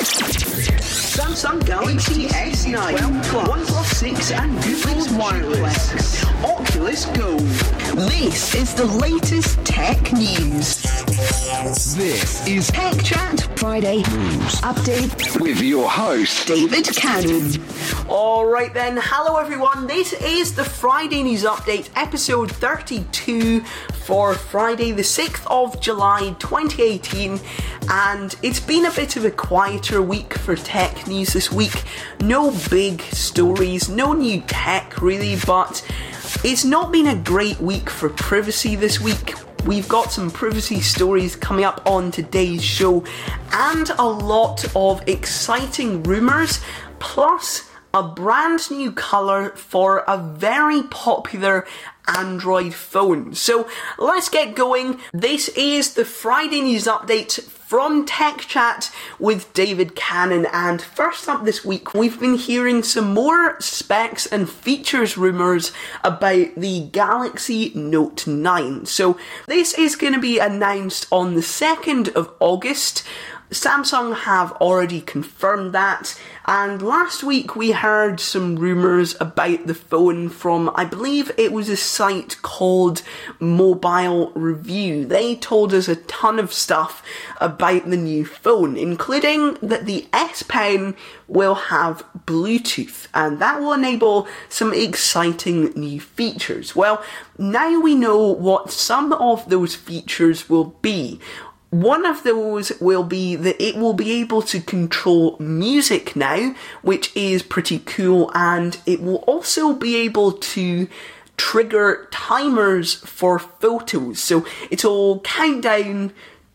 Samsung Galaxy S9, OnePlus 6 and Google's Wireless, Oculus Go. This is the latest tech news. This is Tech Chat Friday News Update with your host, David Cannon. Alright then, hello everyone, this is the Friday News Update, episode 32 for Friday the 6th of July 2018, and it's been a bit of a quieter week for tech news this week. No big stories, no new tech really, but it's not been a great week for privacy this week. We've got some privacy stories coming up on today's show, and a lot of exciting rumours, plus a brand new colour for a very popular Android phone. So let's get going. This is the Friday News Update from Tech Chat with David Cannon, and first up this week we've been hearing some more specs and features rumours about the Galaxy Note 9. So this is going to be announced on the 2nd of August. Samsung have already confirmed that, and last week we heard some rumours about the phone from, I believe it was a site called Mobile Review. They told us a ton of stuff about the new phone, including that the S Pen will have Bluetooth, and that will enable some exciting new features. Well, now we know what some of those features will be. One of those will be that it will be able to control music now, which is pretty cool, and it will also be able to trigger timers for photos. So it'll count down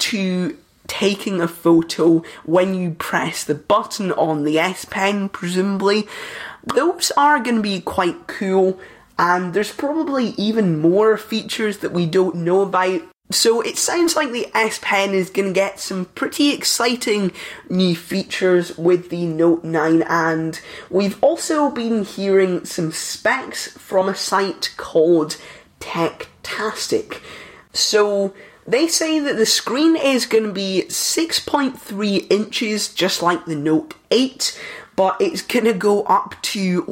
to taking a photo when you press the button on the S Pen, presumably. Those are going to be quite cool, and there's probably even more features that we don't know about. So it sounds like the S Pen is going to get some pretty exciting new features with the Note 9, and we've also been hearing some specs from a site called Techtastic. So they say that the screen is going to be 6.3 inches, just like the Note 8, but it's going to go up to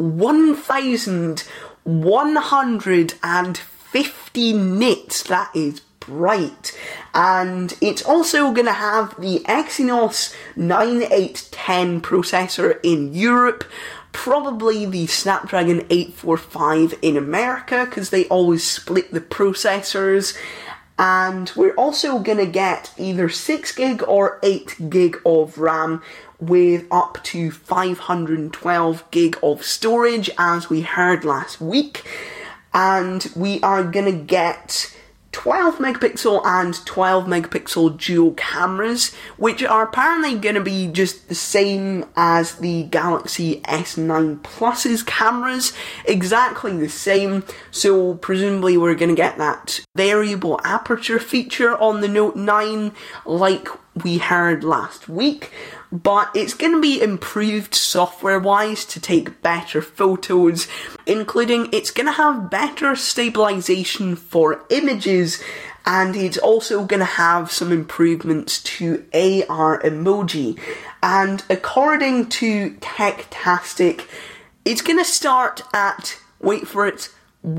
1,150 nits. That is bright, and it's also going to have the Exynos 9810 processor in Europe, probably the Snapdragon 845 in America, because they always split the processors, and we're also going to get either 6GB or 8GB of RAM with up to 512GB of storage, as we heard last week, and we are going to get 12 megapixel and 12 megapixel dual cameras, which are apparently going to be just the same as the Galaxy S9 Plus's cameras, exactly the same. So presumably we're going to get that variable aperture feature on the Note 9 like we heard last week, but it's going to be improved software-wise to take better photos, including it's going to have better stabilization for images, and it's also going to have some improvements to AR emoji. And according to Techtastic, it's going to start at, wait for it,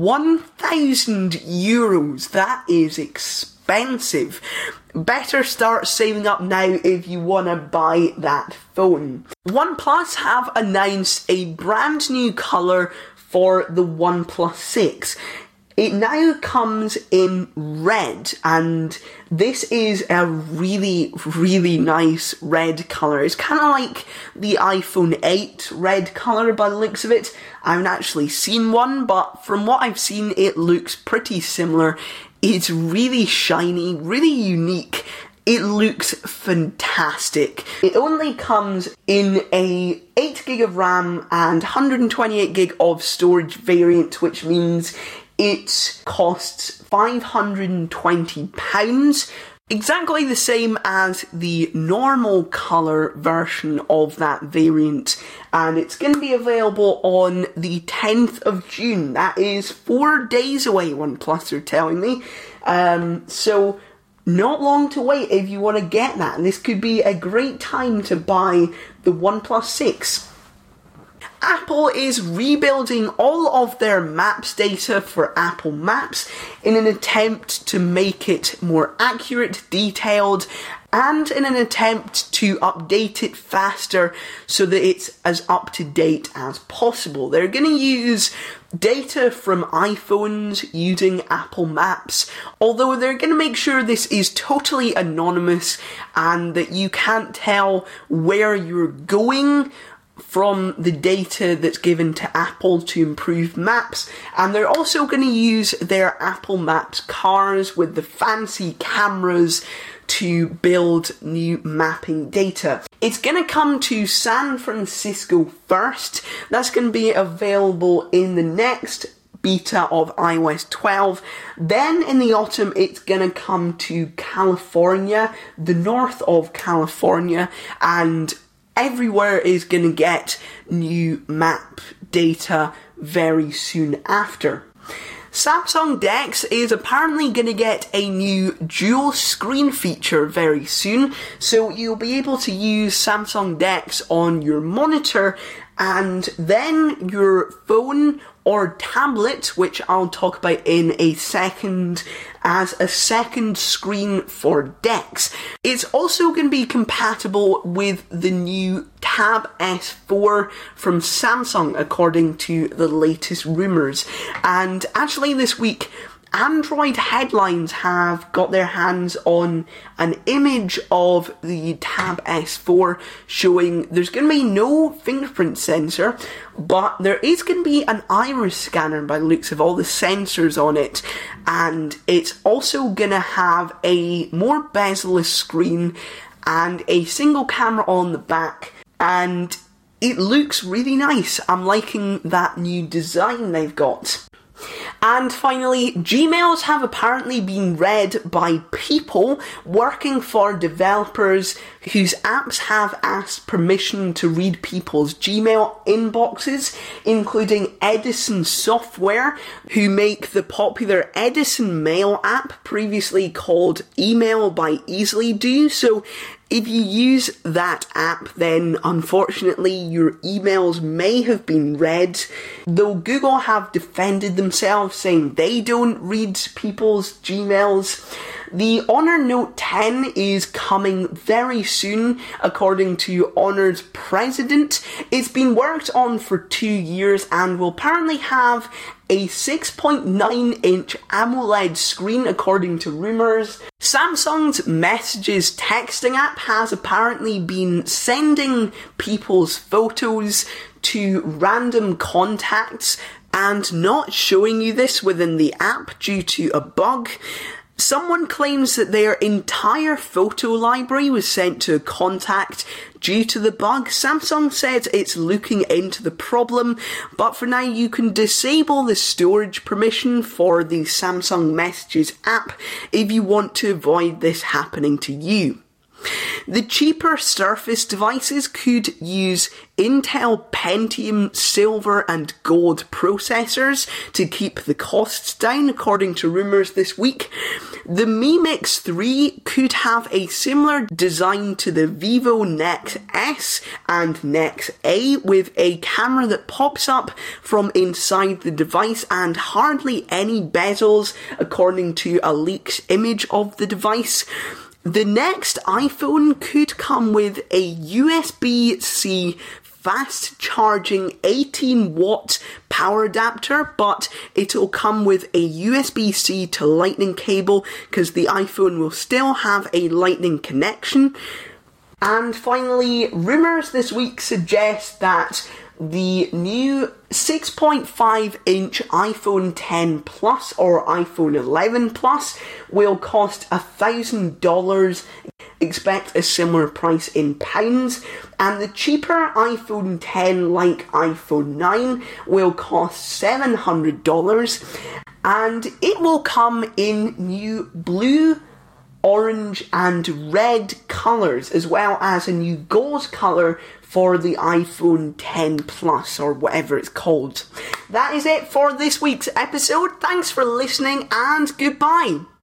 €1,000. That is expensive. Better start saving up now if you want to buy that phone. OnePlus have announced a brand new colour for the OnePlus 6. It now comes in red, and this is a really, really nice red colour. It's kind of like the iPhone 8 red colour by the looks of it. I haven't actually seen one, but from what I've seen, it looks pretty similar. It's really shiny, really unique. It looks fantastic. It only comes in a 8GB of RAM and 128GB of storage variant, which means it costs £520. Exactly the same as the normal colour version of that variant, and it's going to be available on the 10th of June. That is 4 days away, OnePlus are telling me. So not long to wait if you want to get that. And this could be a great time to buy the OnePlus 6. Apple is rebuilding all of their Maps data for Apple Maps in an attempt to make it more accurate, detailed, and in an attempt to update it faster so that it's as up to date as possible. They're going to use data from iPhones using Apple Maps, although they're going to make sure this is totally anonymous and that you can't tell where you're going from the data that's given to Apple to improve maps. And they're also going to use their Apple Maps cars with the fancy cameras to build new mapping data. It's going to come to San Francisco first. That's going to be available in the next beta of iOS 12. Then in the autumn, it's going to come to California, the north of California, and everywhere is going to get new map data very soon after. Samsung DeX is apparently going to get a new dual screen feature very soon, so you'll be able to use Samsung DeX on your monitor and then your phone or tablet, which I'll talk about in a second, as a second screen for DeX. It's also going to be compatible with the new Tab S4 from Samsung, according to the latest rumours. And actually this week, Android headlines have got their hands on an image of the Tab S4 showing there's going to be no fingerprint sensor, but there is going to be an iris scanner by the looks of all the sensors on it, and it's also going to have a more bezel-less screen and a single camera on the back, and it looks really nice. I'm liking that new design they've got. And finally, Gmails have apparently been read by people working for developers whose apps have asked permission to read people's Gmail inboxes, including Edison Software, who make the popular Edison Mail app, previously called Email by Easily.do. So if you use that app, then unfortunately your emails may have been read, though Google have defended themselves, saying they don't read people's Gmails. The Honor Note 10 is coming very soon, according to Honor's president. It's been worked on for 2 years and will apparently have a 6.9-inch AMOLED screen, according to rumours. Samsung's Messages texting app has apparently been sending people's photos to random contacts and not showing you this within the app due to a bug. Someone claims that their entire photo library was sent to a contact due to the bug. Samsung said it's looking into the problem, but for now you can disable the storage permission for the Samsung Messages app if you want to avoid this happening to you. The cheaper Surface devices could use Intel Pentium Silver and Gold processors to keep the costs down, according to rumours this week. The Mi Mix 3 could have a similar design to the Vivo Nex S and Nex A, with a camera that pops up from inside the device and hardly any bezels, according to a leaked image of the device. The next iPhone could come with a USB-C fast charging 18 watt power adapter, but it'll come with a USB-C to Lightning cable because the iPhone will still have a Lightning connection. And finally, rumours this week suggest that the new 6.5-inch iPhone 10 Plus or iPhone 11 Plus will cost $1,000. Expect a similar price in pounds. And the cheaper iPhone 10, like iPhone 9, will cost $700. And it will come in new blue, orange and red colours, as well as a new gold colour for the iPhone 10 Plus, or whatever it's called. That is it for this week's episode. Thanks for listening, and goodbye.